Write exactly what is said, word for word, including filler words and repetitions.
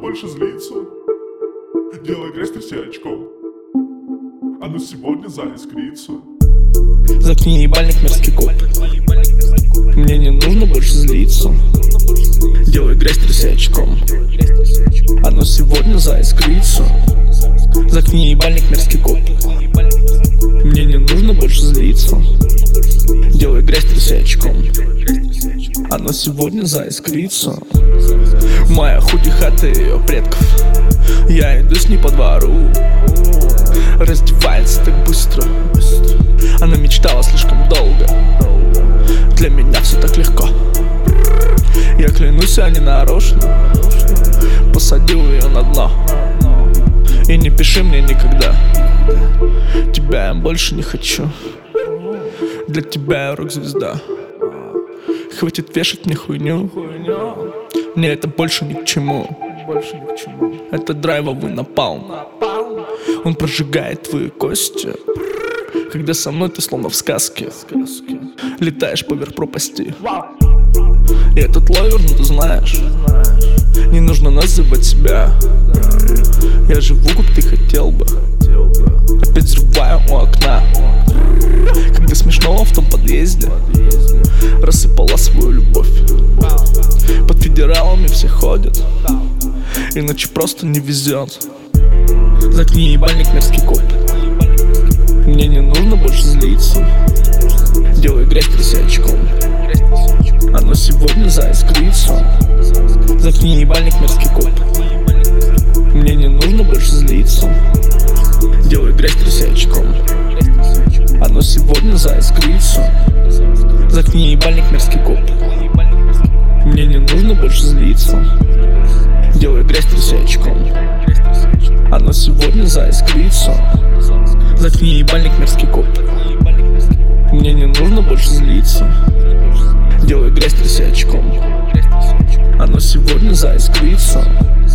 больше злиться. Делай грязь, тряси очком. Оно сегодня заискрится. Заткни ебальник, мерзкий коп. Мне не нужно больше злиться. Делай грязь, тряси очком. Оно сегодня заискрится. Заткни ебальник, мерзкий коп. Мне не нужно больше злиться. Делай грязь, тряси очком. Оно сегодня заискрится. Моя худи хата ее предков. Я иду с ней по двору. Раздевается так быстро. Она мечтала слишком долго. Для меня все так легко. Я клянусь, я не нарочно посадил ее на дно. И не пиши мне никогда. Тебя я больше не хочу. Для тебя я рок-звезда. Хватит вешать мне хуйню. Мне это больше ни к чему. Это драйвовый напалм. Он прожигает твои кости. Когда со мной ты словно в сказке. Летаешь поверх пропасти. И этот ловер, ну ты знаешь, не нужно называть себя. Я живу, как ты хотел бы. Опять взрываю у окна. Когда смешного в том подъезде рассыпала свою любовь. Под федералами все ходят, иначе просто не везет. Заткни ебальник, мерзкий коп. Мне не нужно больше злиться. Делай грязь, тряси очком. Оно сегодня заискрится. Заткни ебальник, мерзкий коп. Мне не нужно больше злиться. Делай грязь, тряси очком. Оно сегодня заискрится. Заткни ебальник, мерзкий коп. Мне не нужно больше злиться. Делай грязь, тряси очком. Оно сегодня заискрится. Заткни ебальник, мерзкий коп. Мне не нужно больше злиться. Делай грязь, тряси очком. Оно сегодня заискрится.